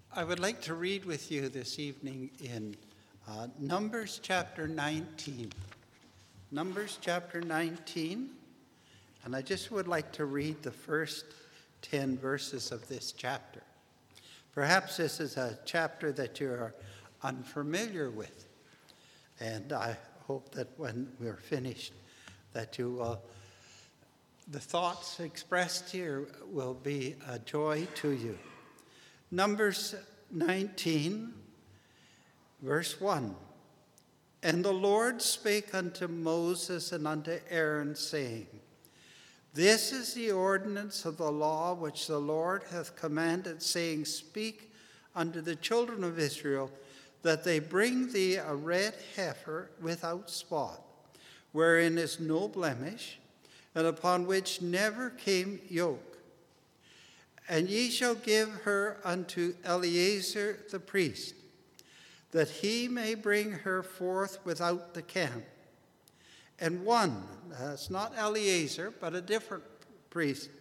I would like to read with you this evening in Numbers chapter 19. Numbers chapter 19, and I just would like to read the first 10 verses of this chapter. Perhaps this is a chapter that you are unfamiliar with, and I hope that when we're finished that you will, the thoughts expressed here will be a joy to you. Numbers 19, verse 1. And the Lord spake unto Moses and unto Aaron, saying, This is the ordinance of the law which the Lord hath commanded, saying, Speak unto the children of Israel, that they bring thee a red heifer without spot, wherein is no blemish, and upon which never came yoke. And ye shall give her unto Eleazar the priest, that he may bring her forth without the camp. And one, that's not Eleazar, but a different priest,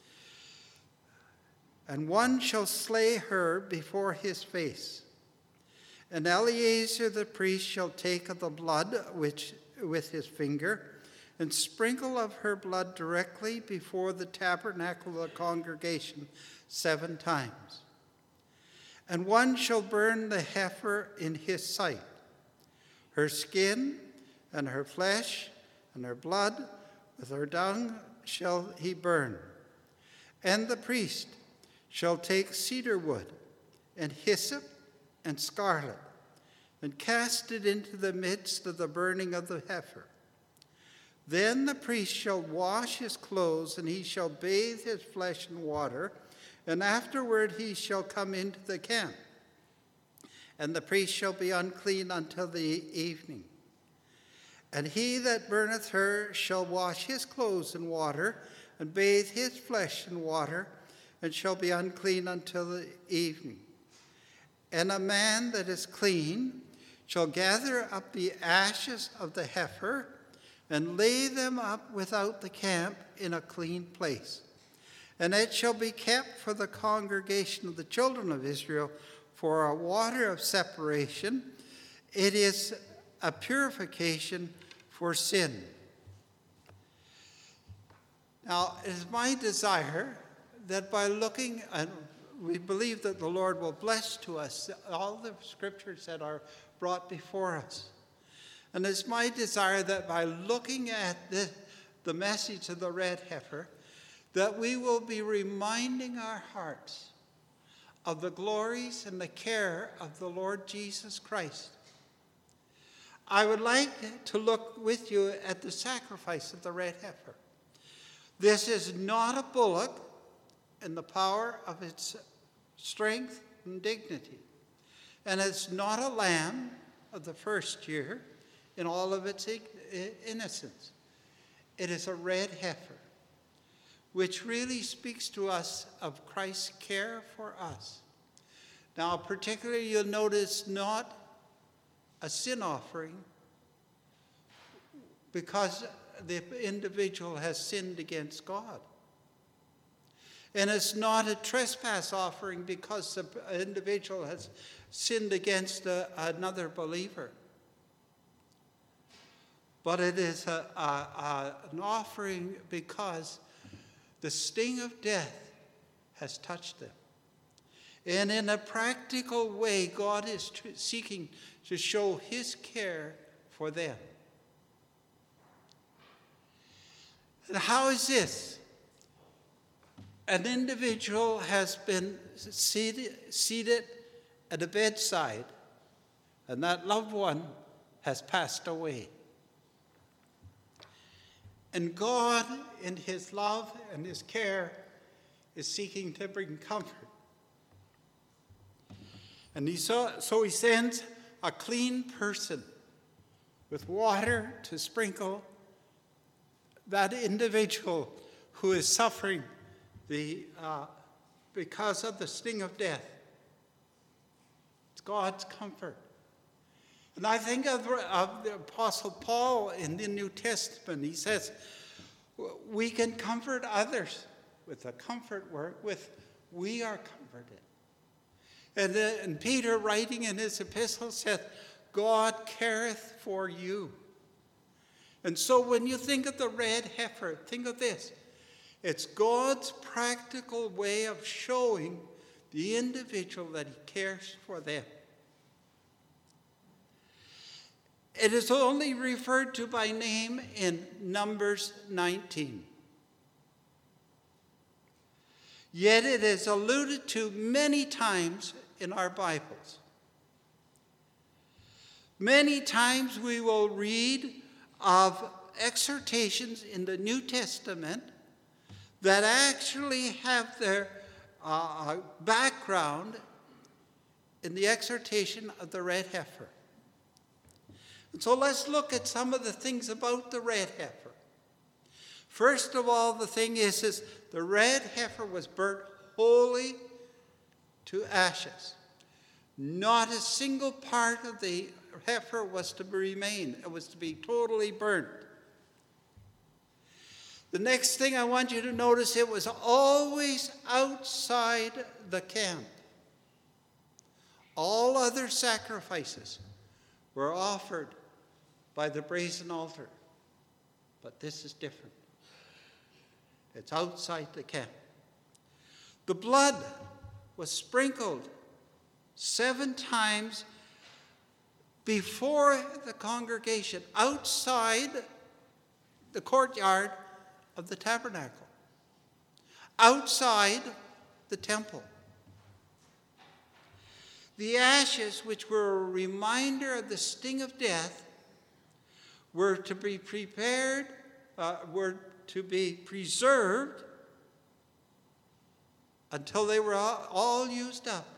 and one shall slay her before his face. And Eleazar the priest shall take of the blood which with his finger, and sprinkle of her blood directly before the tabernacle of the congregation 7 times. And one shall burn the heifer in his sight. Her skin and her flesh and her blood with her dung shall he burn. And the priest shall take cedar wood and hyssop and scarlet, and cast it into the midst of the burning of the heifer. Then the priest shall wash his clothes, and he shall bathe his flesh in water, and afterward he shall come into the camp. And the priest shall be unclean until the evening. And he that burneth her shall wash his clothes in water, and bathe his flesh in water, and shall be unclean until the evening. And a man that is clean shall gather up the ashes of the heifer, and lay them up without the camp in a clean place. And it shall be kept for the congregation of the children of Israel for a water of separation. It is a purification for sin. Now, it is my desire that by looking, and we believe that the Lord will bless to us all the scriptures that are brought before us. And it's my desire that by looking at the message of the red heifer, that we will be reminding our hearts of the glories and the care of the Lord Jesus Christ. I would like to look with you at the sacrifice of the red heifer. This is not a bullock in the power of its strength and dignity. And it's not a lamb of the first year in all of its innocence. It is a red heifer, which really speaks to us of Christ's care for us. Now, particularly, you'll notice not a sin offering because the individual has sinned against God. And it's not a trespass offering because the individual has sinned against another believer. But it is an offering because the sting of death has touched them. And in a practical way, God is seeking to show his care for them. And how is this? An individual has been seated at a bedside, and that loved one has passed away. And God, in his love and his care, is seeking to bring comfort. And so he sends a clean person with water to sprinkle that individual who is suffering because of the sting of death. It's God's comfort. And I think of the Apostle Paul in the New Testament. He says, we can comfort others with the comfort word with we are comforted. And Peter, writing in his epistle, said, God careth for you. And so when you think of the red heifer, think of this. It's God's practical way of showing the individual that he cares for them. It is only referred to by name in Numbers 19. Yet it is alluded to many times in our Bibles. Many times we will read of exhortations in the New Testament that actually have their background in the exhortation of the red heifer. And so let's look at some of the things about the red heifer. First of all, the thing is the red heifer was burnt wholly to ashes. Not a single part of the heifer was to remain. It was to be totally burnt. The next thing I want you to notice, it was always outside the camp. All other sacrifices were offered by the brazen altar. But this is different. It's outside the camp. The blood was sprinkled 7 times before the congregation, outside the courtyard of the tabernacle, outside the temple. The ashes, which were a reminder of the sting of death, were to be prepared, were to be preserved until they were all used up.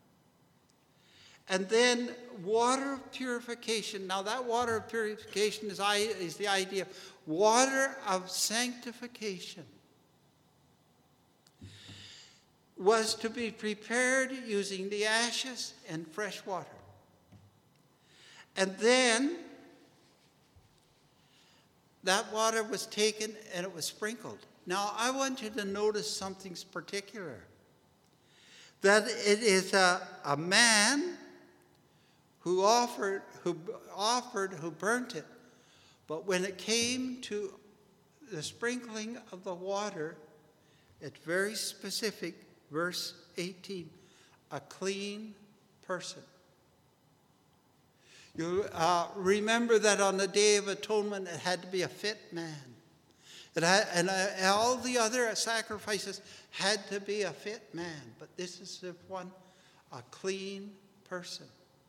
And then water of purification. Now that water of purification is the idea of water of sanctification. Was to be prepared using the ashes and fresh water. And then that water was taken and it was sprinkled. Now I want you to notice something particular. That it is a man who burnt it. But when it came to the sprinkling of the water, it's very specific, verse 18, a clean person. You remember that on the Day of Atonement, it had to be a fit man. And all the other sacrifices had to be a fit man. But this is the one, a clean person.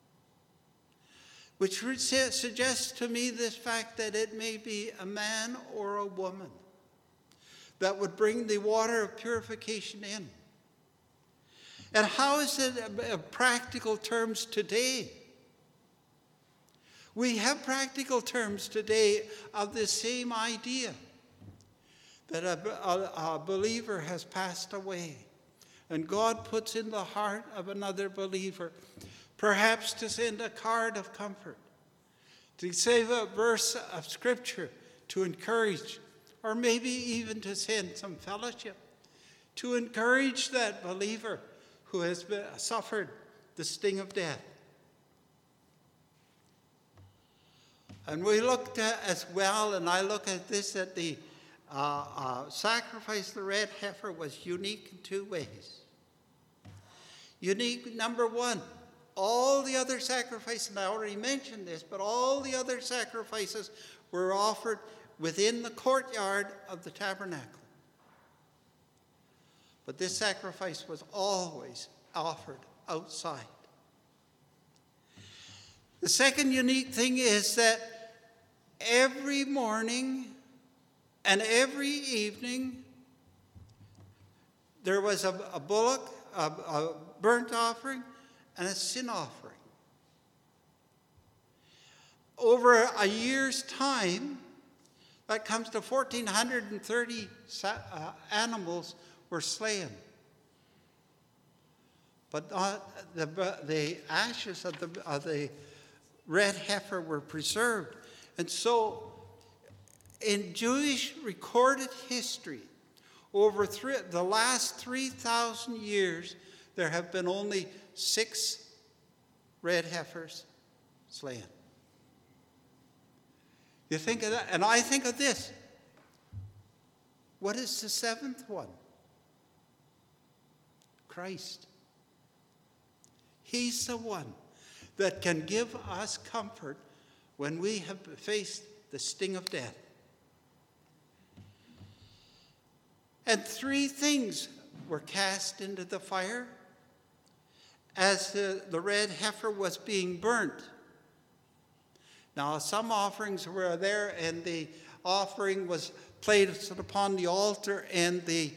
Which suggests to me this fact that it may be a man or a woman that would bring the water of purification in. And how is it in practical terms today? We have practical terms today of the same idea, that a believer has passed away, and God puts in the heart of another believer perhaps to send a card of comfort, to say a verse of Scripture to encourage, or maybe even to send some fellowship, to encourage that believer who has suffered the sting of death. And we looked at as well, and I look at this, that the sacrifice of the red heifer was unique in 2 ways. Unique, number 1, all the other sacrifices, and I already mentioned this, but all the other sacrifices were offered within the courtyard of the tabernacle. But this sacrifice was always offered outside. The second unique thing is that every morning and every evening there was a bullock, a burnt offering, and a sin offering. Over a year's time, that comes to 1,430 animals were slain. But the ashes of the red heifer were preserved. And so, in Jewish recorded history, over the last 3,000 years, there have been only 6 red heifers slain. You think of that, and I think of this. What is the 7th one? Christ. He's the one that can give us comfort when we have faced the sting of death. And 3 things were cast into the fire as the red heifer was being burnt. Now, some offerings were there, and the offering was placed upon the altar, and the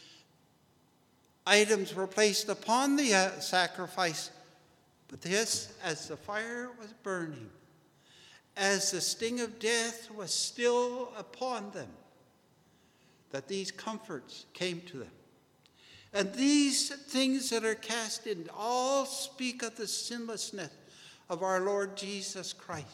items were placed upon the sacrifice. But this, as the fire was burning, as the sting of death was still upon them, that these comforts came to them. And these things that are cast in all speak of the sinlessness of our Lord Jesus Christ.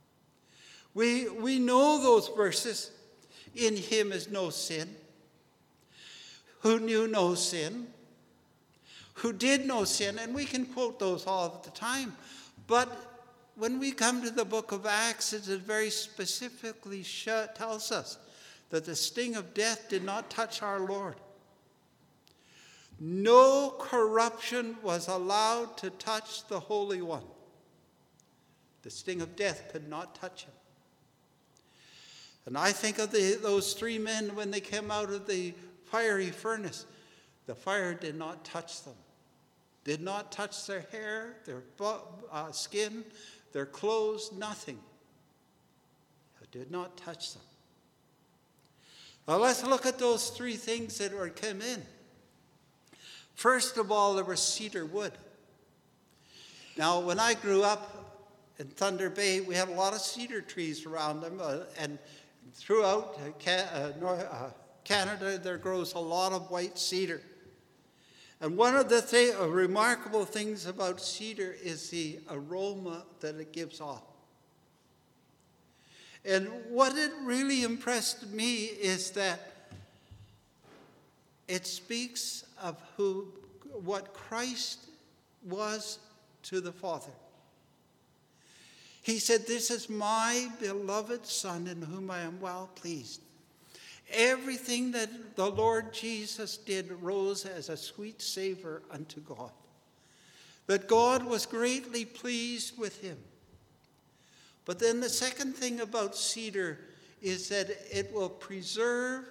We know those verses. In him is no sin. Who knew no sin? Who did no sin? And we can quote those all the time. But when we come to the book of Acts, it very specifically tells us that the sting of death did not touch our Lord. No corruption was allowed to touch the Holy One. The sting of death could not touch him. And I think of those 3 men when they came out of the fiery furnace. The fire did not touch them. Did not touch their hair, their skin, their clothes, nothing. It did not touch them. Now let's look at those 3 things that were come in. First of all, there was cedar wood. Now, when I grew up in Thunder Bay, we had a lot of cedar trees around them, and throughout Canada, there grows a lot of white cedar. And one of the remarkable things about cedar is the aroma that it gives off. And what it really impressed me is that it speaks of what Christ was to the Father. He said, "This is my beloved Son in whom I am well pleased." Everything that the Lord Jesus did rose as a sweet savor unto God. That God was greatly pleased with him. But then the second thing about cedar is that it will preserve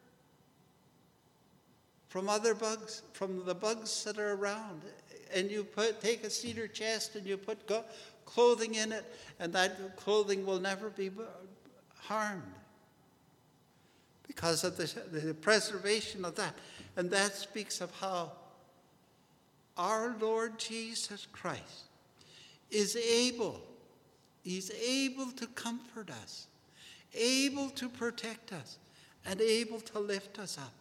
from other bugs, from the bugs that are around. And you take a cedar chest and you put clothing in it, and that clothing will never be harmed because of the preservation of that. And that speaks of how our Lord Jesus Christ is able. He's able to comfort us, able to protect us, and able to lift us up.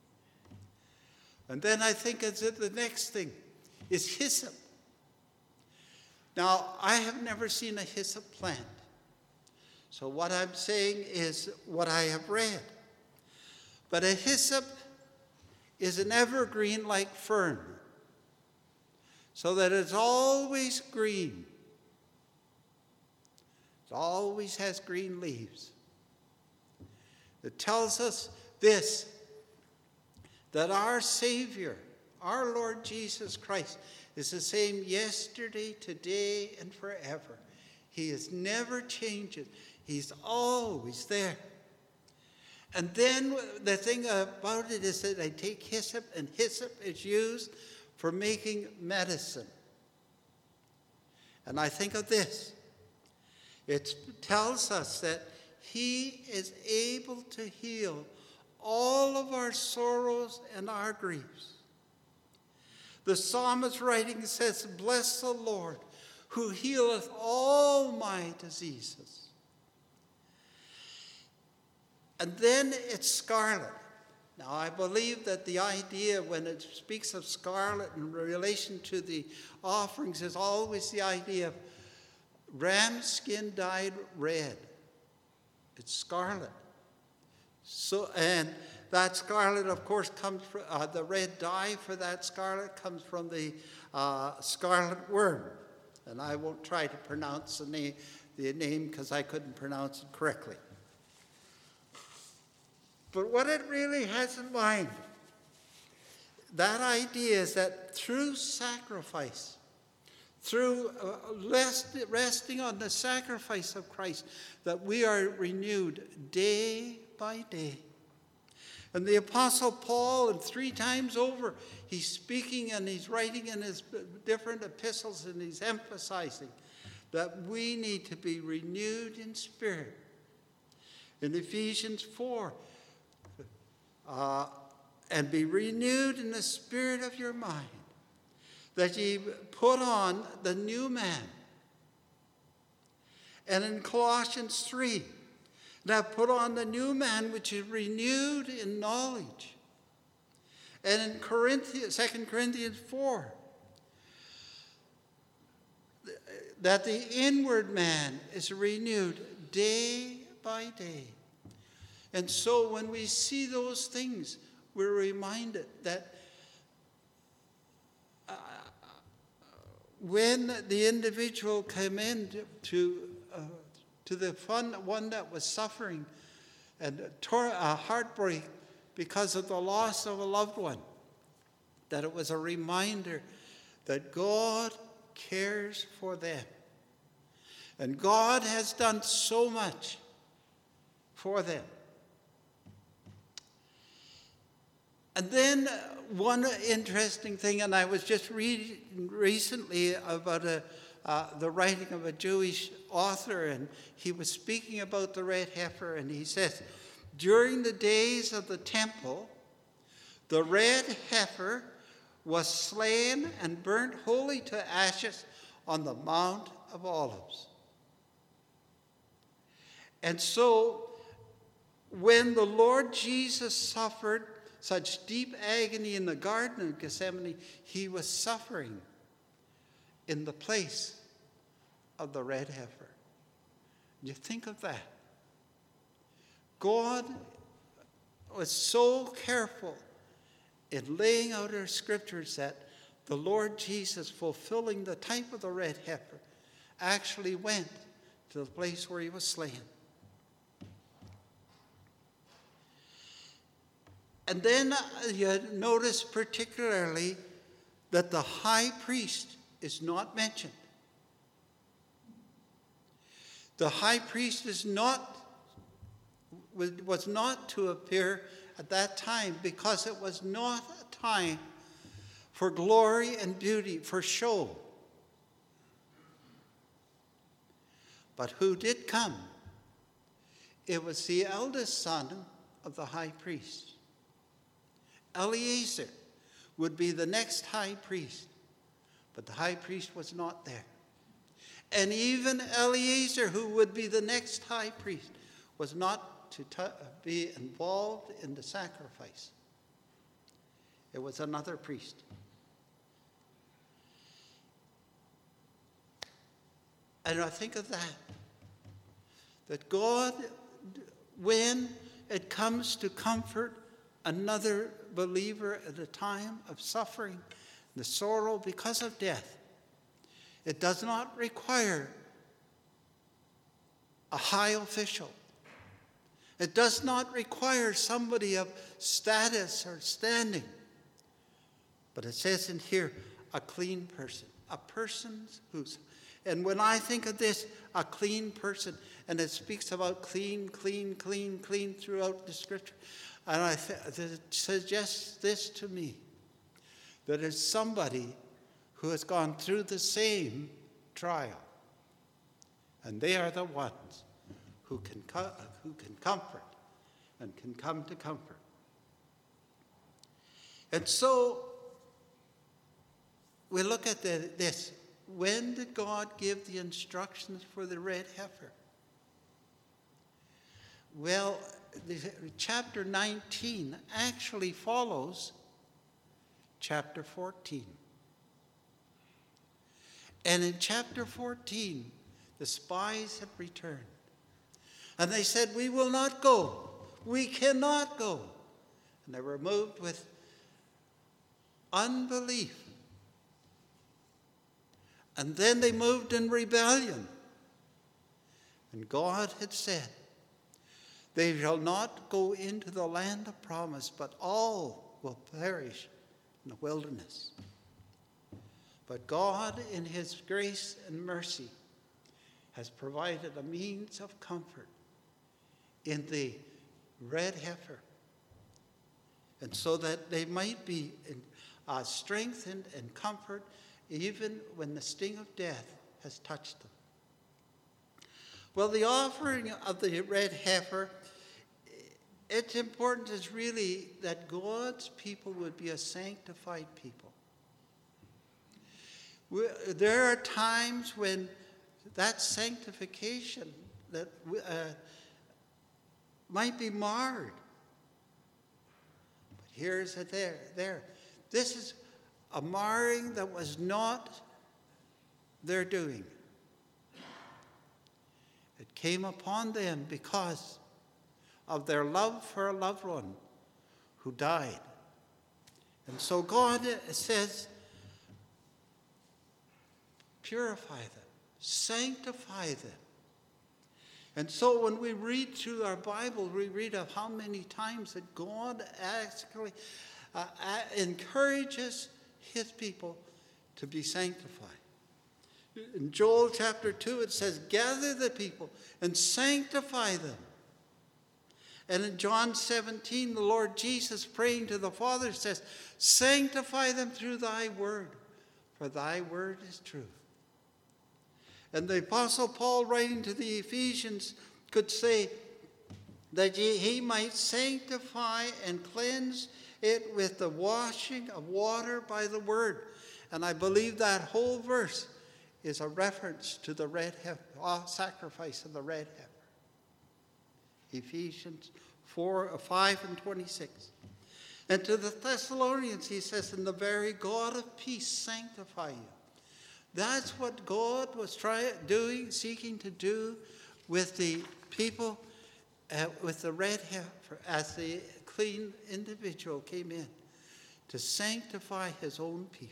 And then I think the next thing is hyssop. Now, I have never seen a hyssop plant. So what I'm saying is what I have read. But a hyssop is an evergreen like fern, so that it's always green. It always has green leaves. It tells us this, that our Savior, our Lord Jesus Christ, is the same yesterday, today, and forever. He is never changing. He's always there. And then the thing about it is that they take hyssop, and hyssop is used for making medicine. And I think of this. It tells us that he is able to heal all of our sorrows and our griefs. The psalmist writing says, "Bless the Lord, who healeth all my diseases." And then it's scarlet. Now, I believe that the idea when it speaks of scarlet in relation to the offerings is always the idea of ram skin dyed red. It's scarlet. So, and that scarlet, of course, comes from the red dye for that scarlet comes from the scarlet worm. And I won't try to pronounce the name because I couldn't pronounce it correctly. But what it really has in mind, that idea is that through sacrifice, through resting on the sacrifice of Christ, that we are renewed day by day. And the Apostle Paul, and 3 times over, he's speaking and he's writing in his different epistles and he's emphasizing that we need to be renewed in spirit. In Ephesians 4, and be renewed in the spirit of your mind, that ye put on the new man. And in Colossians 3, now put on the new man which is renewed in knowledge. And in 2 Corinthians 4, that the inward man is renewed day by day. And so when we see those things, we're reminded that when the individual came in to the one that was suffering and a heartbreak because of the loss of a loved one, that it was a reminder that God cares for them. And God has done so much for them. And then one interesting thing, and I was just reading recently about the writing of a Jewish author, and he was speaking about the red heifer, and he says, during the days of the temple, the red heifer was slain and burnt wholly to ashes on the Mount of Olives. And so, when the Lord Jesus suffered such deep agony in the Garden of Gethsemane, he was suffering in the place of the red heifer. You think of that. God was so careful in laying out our scriptures that the Lord Jesus, fulfilling the type of the red heifer, actually went to the place where he was slain. And then you notice particularly that the high priest is not mentioned. The high priest was not to appear at that time because it was not a time for glory and beauty, for show. But who did come? It was the eldest son of the high priest. Eleazar would be the next high priest, but the high priest was not there. And even Eleazar, who would be the next high priest, was not to be involved in the sacrifice. It was another priest. And I think of that God, when it comes to comfort another believer at a time of suffering, the sorrow because of death, it does not require a high official. It does not require somebody of status or standing. But it says in here, a clean person. A person who's... And when I think of this, a clean person, and it speaks about clean, clean, clean, clean throughout the scripture, and it suggests this to me, that it's somebody who has gone through the same trial. And they are the ones who can comfort and can come to comfort. And so we look at this. When did God give the instructions for the red heifer? Well, chapter 19 actually follows chapter 14. And in chapter 14, the spies had returned. And they said, we will not go. We cannot go. And they were moved with unbelief. And then they moved in rebellion. And God had said, they shall not go into the land of promise, but all will perish in the wilderness. But God, in his grace and mercy, has provided a means of comfort in the red heifer, and so that they might be strengthened and comfort even when the sting of death has touched them. Well, the offering of the red heifer, its importance is really that God's people would be a sanctified people. There are times when that sanctification that might be marred. But here's it there. This is a marring that was not their doing. It came upon them because of their love for a loved one who died. And so God says, purify them, sanctify them. And so when we read through our Bible, we read of how many times that God actually encourages his people to be sanctified. In Joel chapter 2, it says, gather the people and sanctify them. And in John 17, the Lord Jesus, praying to the Father, says, sanctify them through thy word, for thy word is truth. And the Apostle Paul, writing to the Ephesians, could say that he might sanctify and cleanse it with the washing of water by the word. And I believe that whole verse is a reference to the red heifer, sacrifice of the red heifer. Ephesians 5:26. And to the Thessalonians, he says, and the very God of peace sanctify you. That's what God was seeking to do with the people, with the red heifer, as the clean individual came in, to sanctify his own people.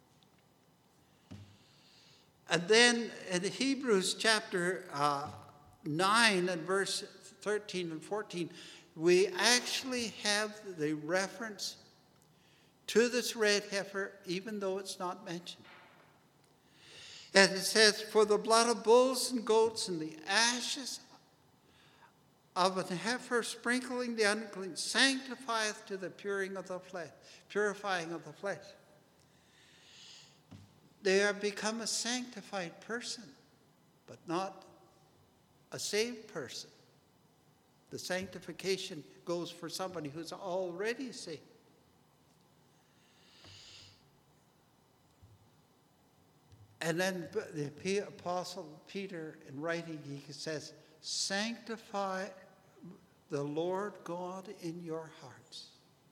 And then in Hebrews chapter 9 and verse 13 and 14, we actually have the reference to this red heifer, even though it's not mentioned. And it says, for the blood of bulls and goats and the ashes of an heifer sprinkling the unclean sanctifieth to the purifying of the flesh. They have become a sanctified person, but not a saved person. The sanctification goes for somebody who's already saved. And then the Apostle Peter, in writing, he says, sanctify the Lord God in your hearts.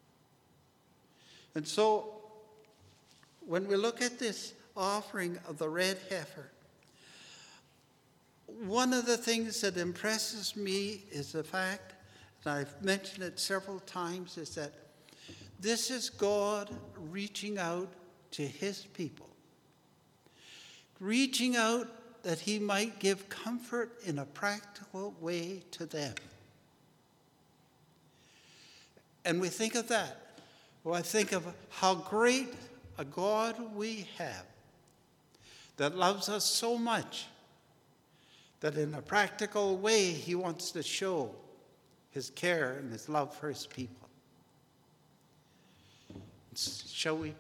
And so, when we look at this offering of the red heifer, one of the things that impresses me is the fact, and I've mentioned it several times, is that this is God reaching out to his people. Reaching out that he might give comfort in a practical way to them. And we think of that. Well, I think of how great a God we have that loves us so much that in a practical way he wants to show his care and his love for his people. Shall we